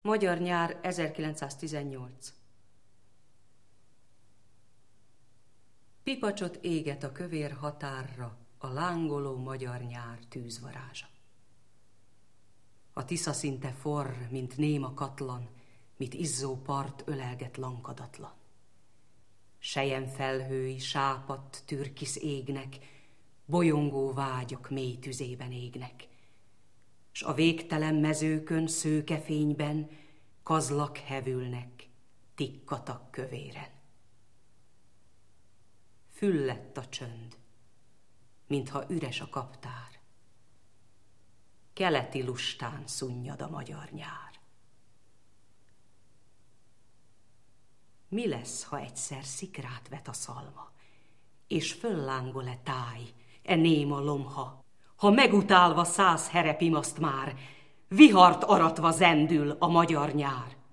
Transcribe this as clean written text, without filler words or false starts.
Magyar nyár 1918. Pipacsot éget a kövér határra a lángoló magyar nyár tűzvarázsa. A Tisza szinte forr, mint néma katlan, mit izzó part ölelget lankadatlan. Selyemfelhői sápadt türkisz égnek, bolyongó vágyak mély tüzében égnek, s a végtelen mezőkön szőkefényben kazlak hevülnek tikkatak kövéren. Füllett a csönd, mintha üres a kaptár. Keleti lustán szunnyad a magyar nyár. Mi lesz, ha egyszer szikrát vet a szalma, és föllángol-e táj, e néma lomha, ha megutálva 100 herepimaszt már, vihart aratva zendül a magyar nyár?